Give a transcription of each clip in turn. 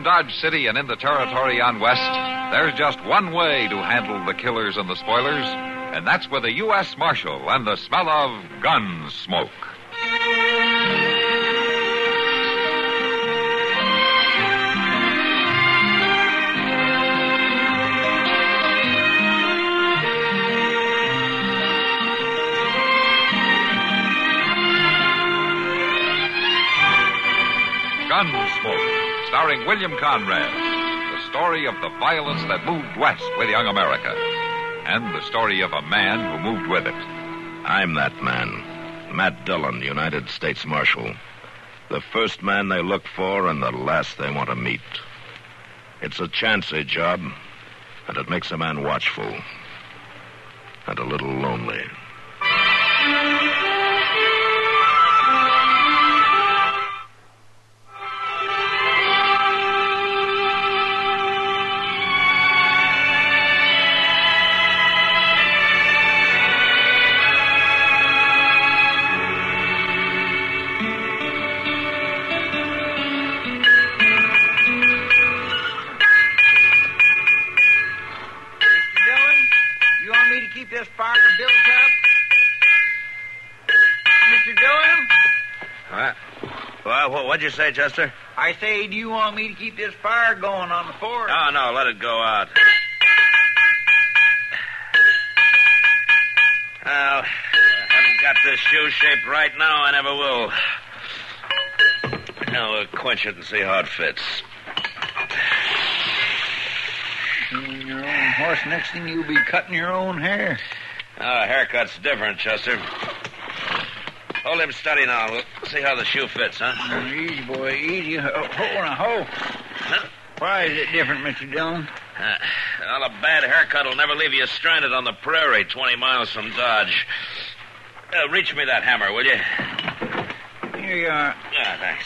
Dodge City and in the territory on west, there's just one way to handle the killers and the spoilers, and that's with a U.S. Marshal and the smell of gun smoke. Gunsmoke, starring William Conrad. The story of the violence that moved west with young America. And the story of a man who moved with it. I'm that man. Matt Dillon, United States Marshal. The first man they look for and the last they want to meet. It's a chancy job, and it makes a man watchful. And a little lonely. This fire built up? Mr. Dillon? What? What'd you say, Chester? I say, do you want me to keep this fire going on the fort? No, let it go out. Well, I haven't got this shoe shaped right now. I never will. Now, we'll quench it and see how it fits. Your own horse, next thing you'll be cutting your own hair. Haircut's different, Chester. Hold him steady now. We'll see how the shoe fits, huh? Easy, boy, easy. Ho. Huh? Why is it different, Mr. Dillon? Well, a bad haircut will never leave you stranded on the prairie 20 miles from Dodge. Reach me that hammer, will you? Here you are. Thanks.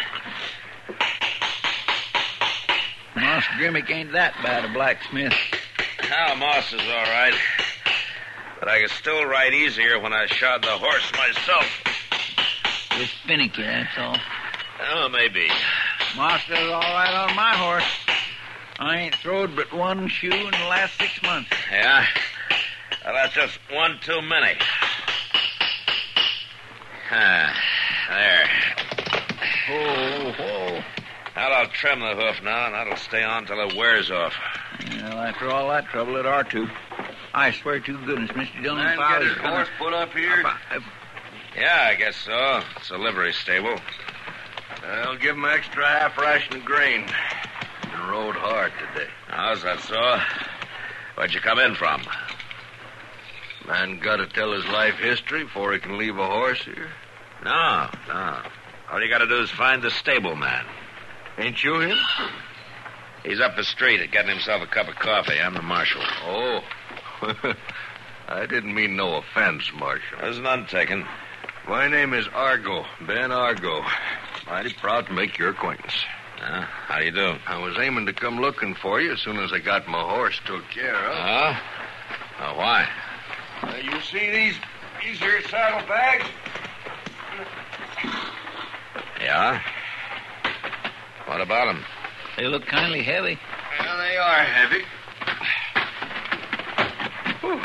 Moss Grimmick ain't that bad a blacksmith. Moss is all right. But I could still ride easier when I shod the horse myself. Just finicky, that's all. Oh, maybe. Moss does all right on my horse. I ain't throwed but one shoe in the last 6 months. Yeah? Well, that's just one too many. There. Whoa. Well, I'll trim the hoof now, and that'll stay on till it wears off. Well, after all that trouble, it ought to. I swear to goodness, Mr. Dillon, if I was horse put up here? Yeah, I guess so. It's a livery stable. I'll give him an extra half ration of grain. Been rode hard today. How's that so? Where'd you come in from? Man got to tell his life history before he can leave a horse here? No. All you got to do is find the stable man. Ain't you him? He's up the street getting himself a cup of coffee. I'm the marshal. Oh. I didn't mean no offense, Marshal. There's none taken. My name is Argo, Ben Argo. Mighty proud to make your acquaintance. How do you do? I was aiming to come looking for you as soon as I got my horse took care of. Why? You see these here saddlebags? Yeah? What about them? They look kindly heavy. Well, they are heavy. Whew.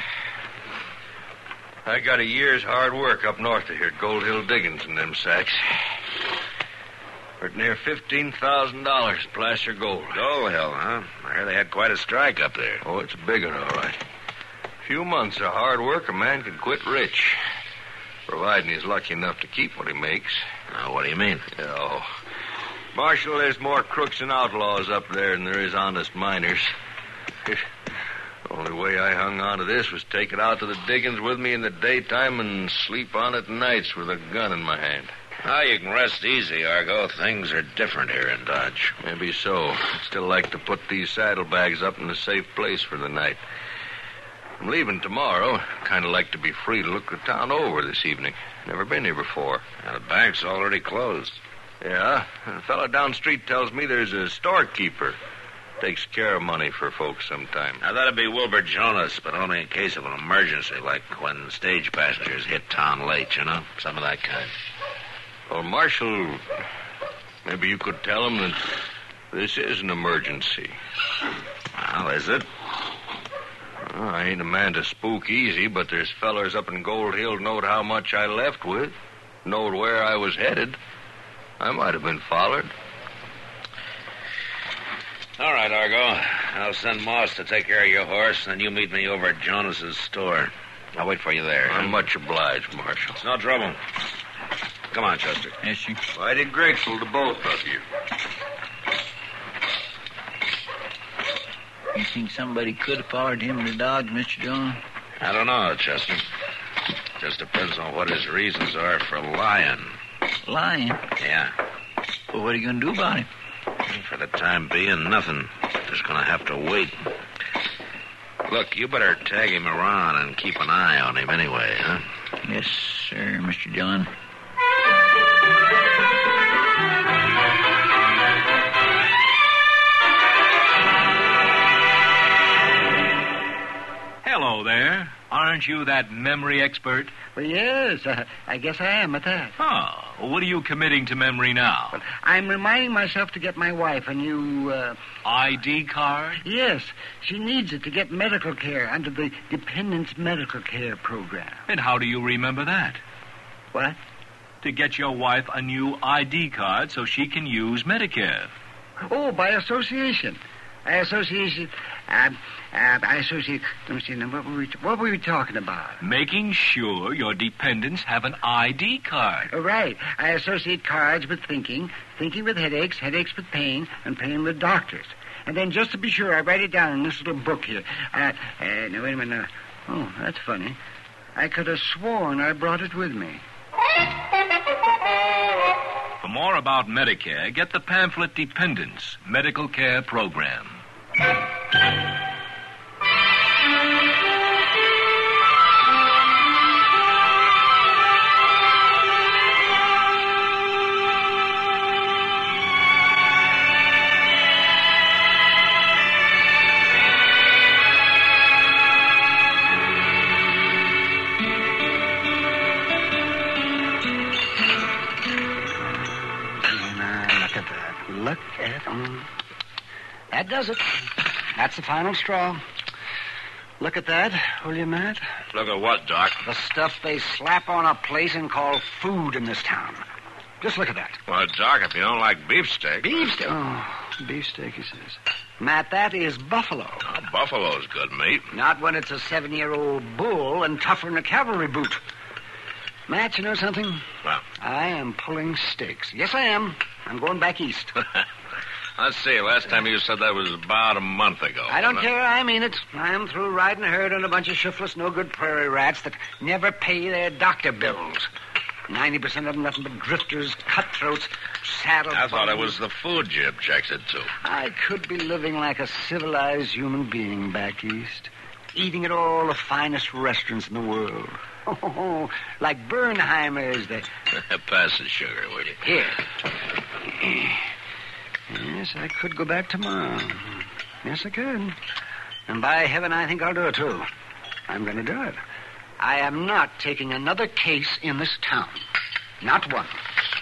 I got a year's hard work up north of here at Gold Hill Diggings in them sacks. For near $15,000 placer gold. Gold Hill, huh? I heard they had quite a strike up there. Oh, it's a big one, all right. Few months of hard work, a man can quit rich. Providing he's lucky enough to keep what he makes. Now, what do you mean? Oh, Marshal, there's more crooks and outlaws up there than there is honest miners. The only way I hung on to this was take it out to the diggings with me in the daytime and sleep on it nights with a gun in my hand. Now, you can rest easy, Argo. Things are different here in Dodge. Maybe so. I'd still like to put these saddlebags up in a safe place for the night. I'm leaving tomorrow. Kind of like to be free to look the town over this evening. Never been here before. Now, the bank's already closed. Yeah, a fellow down the street tells me there's a storekeeper. Takes care of money for folks sometime. Now, that'd be Wilbur Jonas, but only in case of an emergency, like when stage passengers hit town late, you know? Some of that kind. Well, Marshal, maybe you could tell him that This is an emergency. Well, is it? Well, I ain't a man to spook easy, but there's fellers up in Gold Hill knowed how much I left with, knowed where I was headed. I might have been followed. All right, Argo. I'll send Moss to take care of your horse, and then you meet me over at Jonas's store. I'll wait for you there. I'm much obliged, Marshal. It's no trouble. Come on, Chester. Yes, sir. Mighty grateful to both of you. You think somebody could have followed him to Dodge, Mr. Dillon? I don't know, Chester. Just depends on what his reasons are for lying. Lying? Yeah. Well, what are you going to do about him? For the time being, nothing. Just gonna have to wait. Look, you better tag him around and keep an eye on him anyway, huh? Yes, sir, Mr. Dillon. Hello there. Aren't you that memory expert? Well, yes, I guess I am at that. Oh, what are you committing to memory now? Well, I'm reminding myself to get my wife a new, ID card? Yes, she needs it to get medical care under the Dependents Medical Care Program. And how do you remember that? What? To get your wife a new ID card so she can use Medicare. Oh, by association. I associate. Let me see. Now, what were we talking about? Making sure your dependents have an ID card. Oh, right. I associate cards with thinking with headaches, headaches with pain, and pain with doctors. And then, just to be sure, I write it down in this little book here. Now, wait a minute. Oh, that's funny. I could have sworn I brought it with me. For more about Medicare, get the pamphlet Dependents Medical Care Program. Look at them. That does it. That's the final straw. Look at that, will you, Matt? Look at what, Doc? The stuff they slap on a place and call food in this town. Just look at that. Well, Doc, if you don't like beefsteak... Beefsteak? Oh, beefsteak, he says. Matt, that is buffalo. Oh, buffalo's good meat. Not when it's a 7-year-old bull and tougher than a cavalry boot. Matt, you know something? Well? I am pulling stakes. Yes, I am. I'm going back east. Let's see. Last time you said that was about a month ago. I don't care. I mean it. I'm through riding herd on a bunch of shiftless, no-good prairie rats that never pay their doctor bills. 90% of them nothing but drifters, cutthroats, saddle I thought it was the food you objected to. I could be living like a civilized human being back east, eating at all the finest restaurants in the world. Oh, like Bernheimer's. Pass the sugar, will you? Here. Yes, I could go back tomorrow. Yes, I could. And by heaven, I think I'll do it, too. I'm going to do it. I am not taking another case in this town. Not one.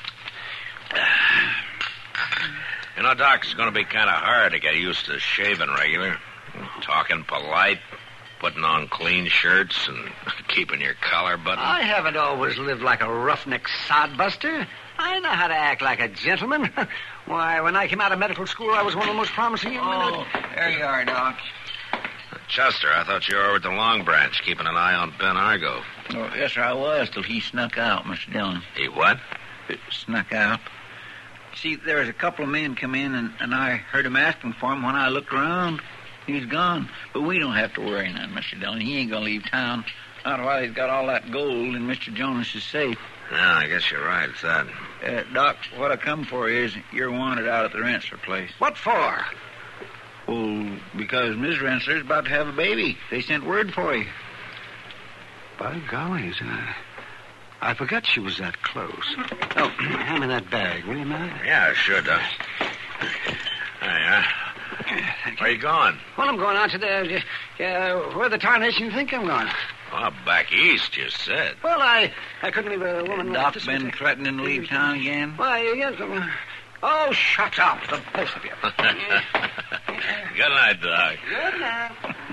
You know, Doc, it's going to be kind of hard to get used to shaving regular. Talking polite, putting on clean shirts, and keeping your collar buttoned. I haven't always lived like a roughneck sodbuster. I know how to act like a gentleman. Why, when I came out of medical school, I was one of the most promising young men. Oh, there you are, Doc. Chester, I thought you were over at the Long Branch, keeping an eye on Ben Argo. Oh, yes, sir, I was, till he snuck out, Mr. Dillon. He what? Snuck out. See, there was a couple of men come in, and I heard him asking for him. When I looked around, he's gone. But we don't have to worry none, Mr. Dillon. He ain't going to leave town. Not while he's got all that gold in Mr. Jonas's safe. Yeah, I guess you're right, it's that. Doc, what I come for is you're wanted out at the Rensselaer place. What for? Well, because Miss Rensselaer's about to have a baby. They sent word for you. By golly, I forgot she was that close. Oh, hand me that bag, will you, Matt? Yeah, sure, Doc. There Where you going? Well, I'm going out to the... where the tarnation you think I'm going? Oh, back east, you said. Well, I couldn't leave a woman... Doc been threatening to leave town again? Why, yes, Oh, shut up, the both of you. Good night, Doc. Good night.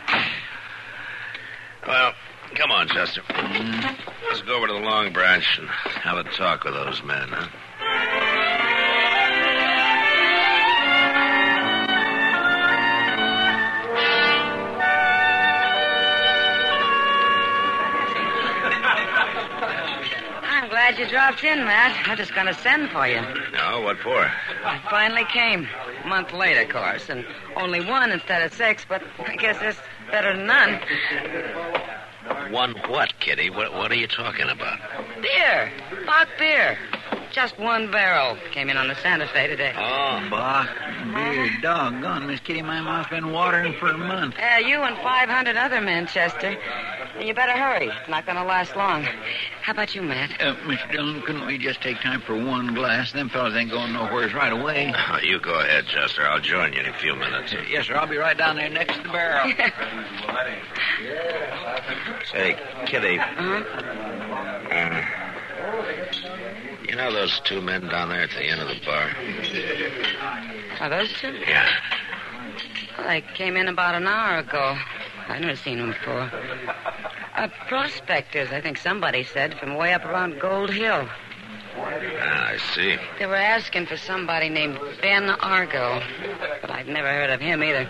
Well, come on, Chester. Let's go over to the Long Branch and have a talk with those men, huh? I'm glad you dropped in, Matt. I was just going to send for you. No, what for? I finally came. A month late, of course, and only one instead of 6, but I guess that's better than none. One what, Kitty? What are you talking about? Beer. Bach beer. Just one barrel. Came in on the Santa Fe today. Oh, Bach, beer, doggone. Miss Kitty, my mouth's been watering for a month. You and 500 other men, Chester. You better hurry. It's not going to last long. How about you, Matt? Mr. Dillon, couldn't we just take time for one glass? Them fellas ain't going nowheres right away. Oh, you go ahead, Chester. I'll join you in a few minutes. Yes, sir. I'll be right down there next to the barrel. Say, Kitty. Uh-huh. You know those two men down there at the end of the bar? Are those two? Yeah. Well, they came in about an hour ago. I've never seen them before. Prospectors, I think somebody said, from way up around Gold Hill. Ah, I see. They were asking for somebody named Ben Argo, but I'd never heard of him either.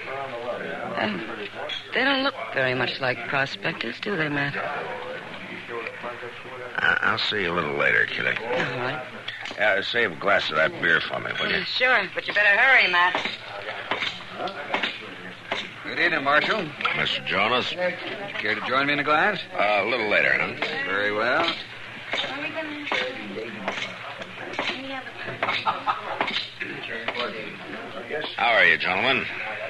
They don't look very much like prospectors, do they, Matt? I'll see you a little later, Kitty. All right. Save a glass of that beer for me, will you? Sure, but you better hurry, Matt. Good evening, Marshal. Mr. Jonas? Would you care to join me in a glass? A little later, huh? Very well. How are you, gentlemen?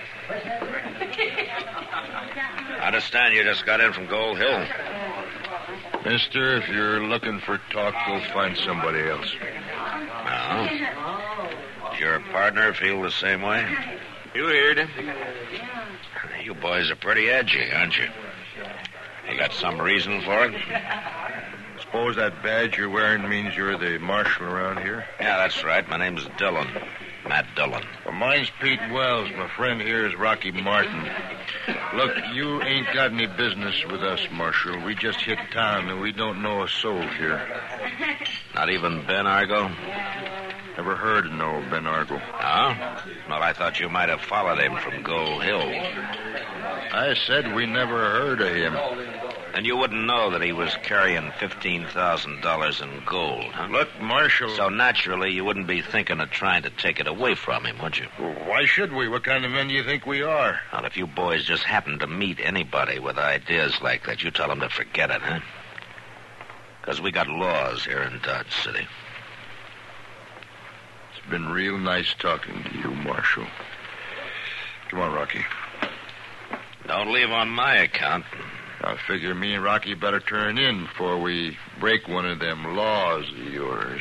I understand you just got in from Gold Hill. Mister, if you're looking for talk, go find somebody else. No? Does your partner feel the same way? You heard him. You boys are pretty edgy, aren't you? You got some reason for it? Suppose that badge you're wearing means you're the marshal around here? Yeah, that's right. My name's Dillon. Matt Dillon. Well, mine's Pete Wells. My friend here is Rocky Martin. Look, you ain't got any business with us, Marshal. We just hit town, and we don't know a soul here. Not even Ben Argo? Never heard of no Ben Argo. Oh? Well, I thought you might have followed him from Gold Hill. I said we never heard of him. And you wouldn't know that he was carrying $15,000 in gold, huh? Look, Marshal... So naturally, you wouldn't be thinking of trying to take it away from him, would you? Well, why should we? What kind of men do you think we are? Well, if you boys just happen to meet anybody with ideas like that, you tell them to forget it, huh? Because we got laws here in Dodge City. It's been real nice talking to you, Marshal. Come on, Rocky. Don't leave on my account. I figure me and Rocky better turn in before we break one of them laws of yours.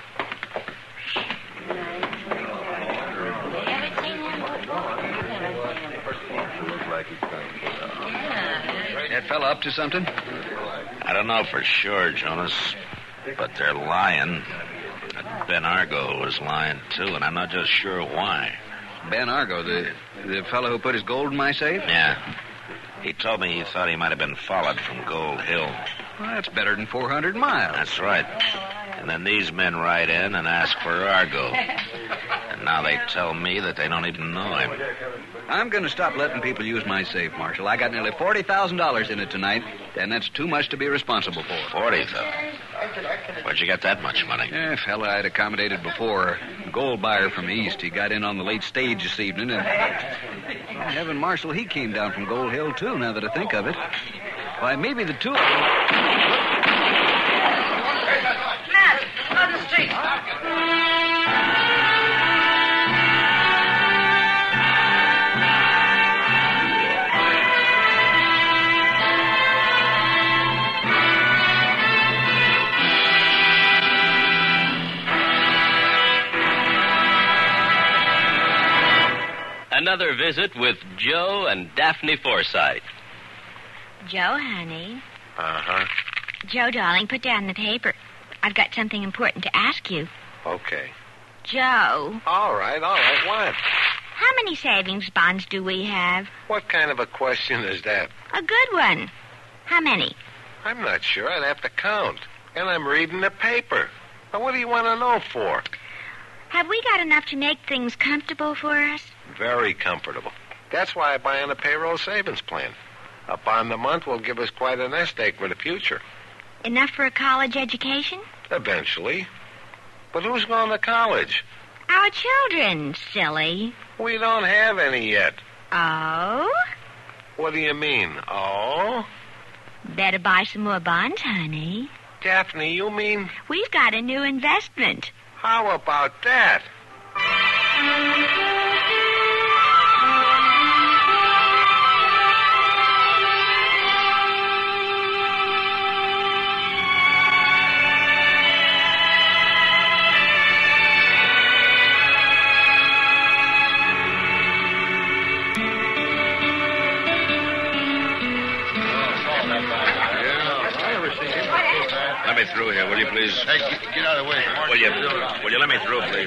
That fella up to something? I don't know for sure, Jonas, but they're lying. Ben Argo was lying, too, and I'm not just sure why. Ben Argo, the fellow who put his gold in my safe? Yeah. He told me he thought he might have been followed from Gold Hill. Well, that's better than 400 miles. That's right. And then these men ride in and ask for Argo. And now they tell me that they don't even know him. I'm going to stop letting people use my safe, Marshal. I got nearly $40,000 in it tonight, and that's too much to be responsible for. $40,000? Where'd you get that much money? Yeah, fella I'd accommodated before. A gold buyer from the east. He got in on the late stage this evening, and... Heaven, Marshal, he came down from Gold Hill, too, now that I think of it. Why, maybe the two of them... Matt, on the street. Another visit with Joe and Daphne Forsythe. Joe, honey. Uh-huh. Joe, darling, put down the paper. I've got something important to ask you. Okay. Joe, All right. What? how many savings bonds do we have? What kind of a question is that? A good one. How many? I'm not sure. I'd have to count. And I'm reading the paper. Now, what do you want to know for? Have we got enough to make things comfortable for us? Very comfortable. That's why I buy on a payroll savings plan. Up on the month will give us quite a nest egg for the future. Enough for a college education? Eventually. But who's going to college? Our children, silly. We don't have any yet. Oh? What do you mean, oh? Better buy some more bonds, honey. Daphne, you mean... We've got a new investment. How about that? Let me through here, will you, please? Hey, get out of the way. Will you let me through, please?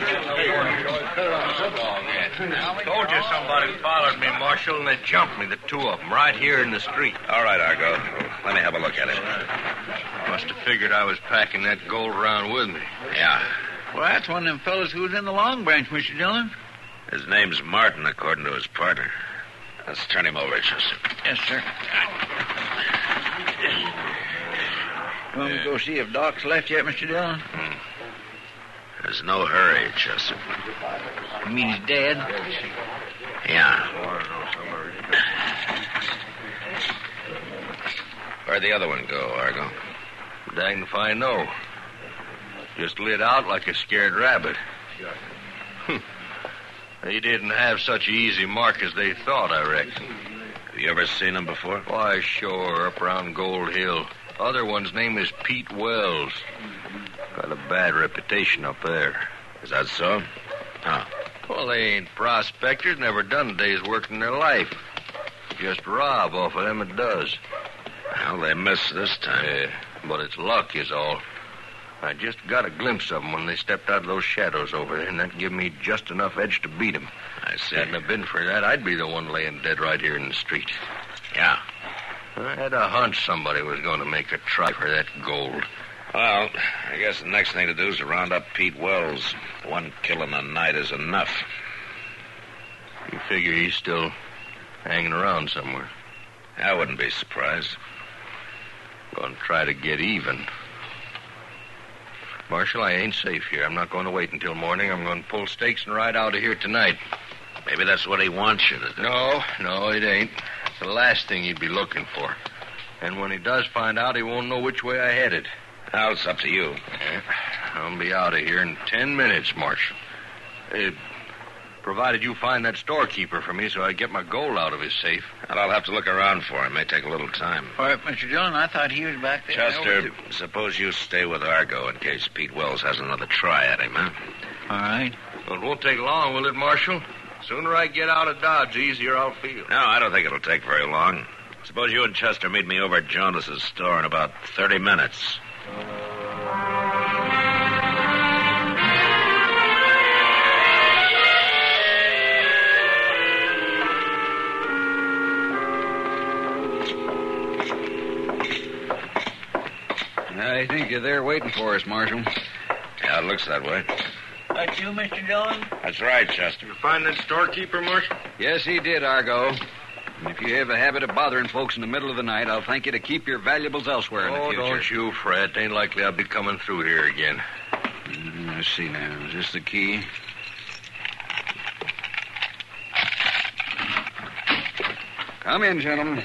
Told you somebody followed me, Marshal, and they jumped me, the two of them, right here in the street. All right, Argo. Let me have a look at it. Must have figured I was packing that gold around with me. Yeah. Well, that's one of them fellas who was in the Long Branch, Mr. Dillon. His name's Martin, according to his partner. Let's turn him over, Chester. Yes, sir. You want me to go see if Doc's left yet, Mr. Dillon? There's no hurry, Chester. You mean he's dead? Yeah. Where'd the other one go, Argo? Dang if I know. Just lit out like a scared rabbit. They didn't have such an easy mark as they thought, I reckon. Have you ever seen him before? Why, sure, up around Gold Hill. Other one's name is Pete Wells. Got a bad reputation up there. Is that so? Huh. Well, they ain't prospectors, never done a day's work in their life. Just rob off of them it does. Well, they missed this time. Yeah, but it's luck is all. I just got a glimpse of them when they stepped out of those shadows over there, and that gave me just enough edge to beat them. I see. Hadn't it been for that, I'd be the one laying dead right here in the street. Yeah. I had a hunch somebody was going to make a try for that gold. Well, I guess the next thing to do is to round up Pete Wells. One kill in a night is enough. You figure he's still hanging around somewhere. I wouldn't be surprised. Going to try to get even. Marshal, I ain't safe here. I'm not going to wait until morning. I'm going to pull stakes and ride out of here tonight. Maybe that's what he wants you to do. No, it ain't. It's the last thing he'd be looking for. And when he does find out, he won't know which way I headed. Now, it's up to you. Yeah, I'll be out of here in 10 minutes, Marshal. Provided you find that storekeeper for me so I get my gold out of his safe. And I'll have to look around for him. May take a little time. All right, Mr. Dillon, I thought he was back there. Chester, suppose you stay with Argo in case Pete Wells has another try at him, huh? All right. Well, it won't take long, will it, Marshal? Sooner I get out of Dodge, the easier I'll feel. No, I don't think it'll take very long. Suppose you and Chester meet me over at Jonas's store in about 30 minutes. I think you're there waiting for us, Marshal. Yeah, it looks that way. That's you, Mr. Dillon? That's right, Chester. You find that storekeeper, Marshal? Yes, he did, Argo. And if you have a habit of bothering folks in the middle of the night, I'll thank you to keep your valuables elsewhere in the future. Don't you fret. Ain't likely I'll be coming through here again. Let's see now. Is this the key? Come in, gentlemen.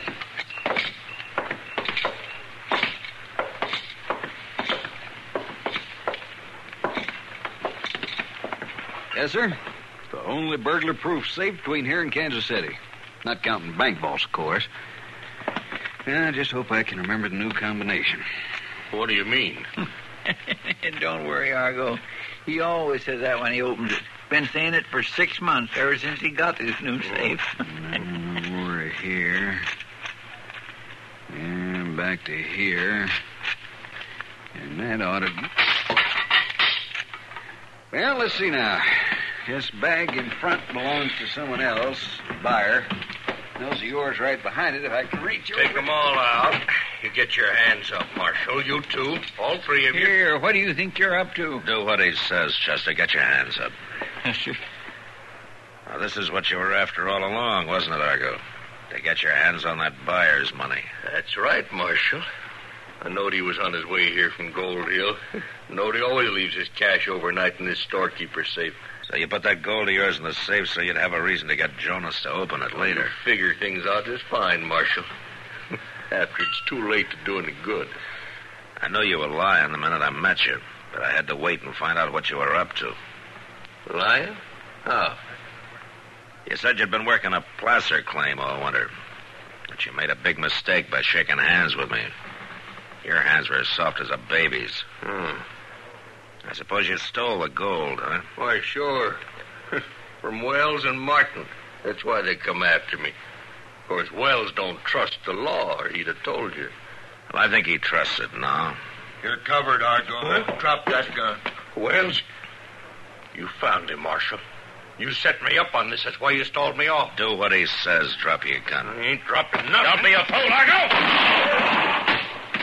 Yes, sir. The only burglar-proof safe between here and Kansas City. Not counting bank vaults, of course. I just hope I can remember the new combination. What do you mean? Don't worry, Argo. He always says that when he opens it. Been saying it for 6 months, ever since he got this new safe. We're here. And back to here. And that ought to... Well, let's see now. This bag in front belongs to someone else, buyer. Those are yours right behind it if I can reach over. Take them all out. You get your hands up, Marshal. You two. All three of you. Here, what do you think you're up to? Do what he says, Chester. Get your hands up. Now, this is what you were after all along, wasn't it, Argo? To get your hands on that buyer's money. That's right, Marshal. I knowed he was on his way here from Gold Hill. Knowed he always leaves his cash overnight in his storekeeper's safe. So you put that gold of yours in the safe so you'd have a reason to get Jonas to open it later. Figure things out just fine, Marshal. After it's too late to do any good. I knew you were lying the minute I met you, but I had to wait and find out what you were up to. Lying? How? You said you'd been working a placer claim all winter. But you made a big mistake by shaking hands with me. Your hands were as soft as a baby's. I suppose you stole the gold, huh? Why, sure. From Wells and Martin. That's why they come after me. Of course, Wells don't trust the law, or he'd have told you. Well, I think he trusts it now. You're covered, Argo. Drop that gun. Wells, you found him, Marshal. You set me up on this. That's why you stalled me off. Do what he says. Drop your gun. I ain't dropping nothing. Don't be a fool, Argo!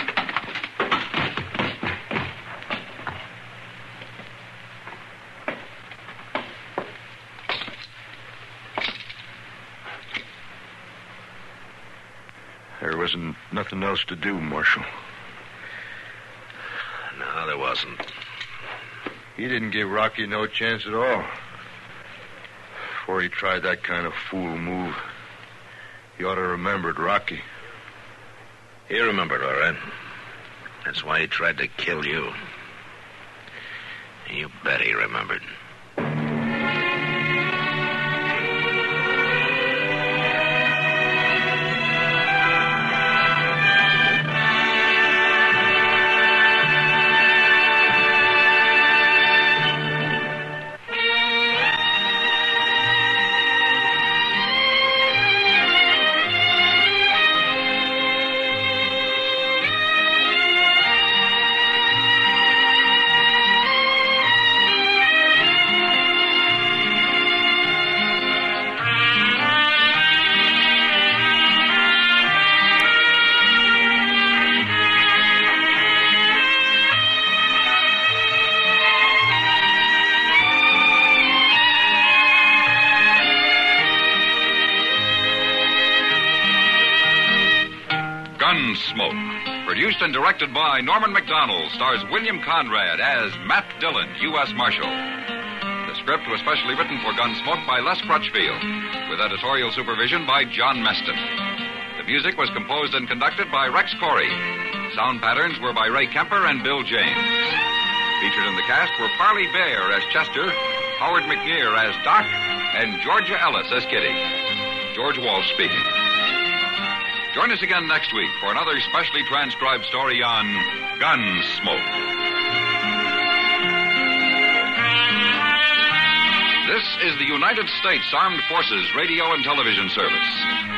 There wasn't nothing else to do, Marshal. No, there wasn't. He didn't give Rocky no chance at all. Before he tried that kind of fool move, he ought to have remembered Rocky. He remembered, all right. That's why he tried to kill you. You bet he remembered. Gunsmoke. Produced and directed by Norman McDonald, stars William Conrad as Matt Dillon, U.S. Marshal. The script was specially written for Gunsmoke by Les Crutchfield, with editorial supervision by John Meston. The music was composed and conducted by Rex Corey. Sound patterns were by Ray Kemper and Bill James. Featured in the cast were Parley Bear as Chester, Howard McNear as Doc, and Georgia Ellis as Kitty. George Walsh speaking. Join us again next week for another specially transcribed story on Gunsmoke. This is the United States Armed Forces Radio and Television Service.